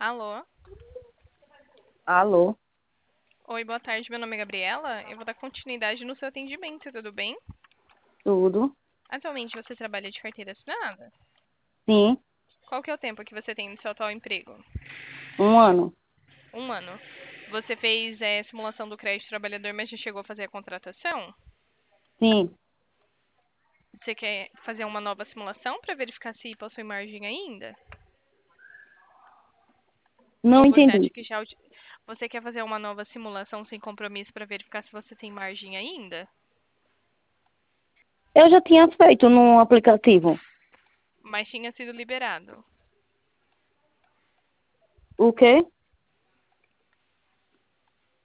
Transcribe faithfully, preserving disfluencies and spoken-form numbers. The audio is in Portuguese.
Alô? Alô, Oi, boa tarde. Meu nome é Gabriela. Eu vou dar continuidade no seu atendimento, tudo bem? tudo? Atualmente você trabalha de carteira assinada? Sim, Qual que é o tempo que você tem no seu atual emprego? um ano. Um ano. Você fez eh, simulação do crédito trabalhador, mas já chegou a fazer a contratação? Sim, Você quer fazer uma nova simulação para verificar se possui margem ainda? não Ou você acha entendi. que já... uti- Você quer fazer uma nova simulação sem compromisso para verificar se você tem margem ainda? Eu já tinha feito no aplicativo. Mas tinha sido liberado. O quê?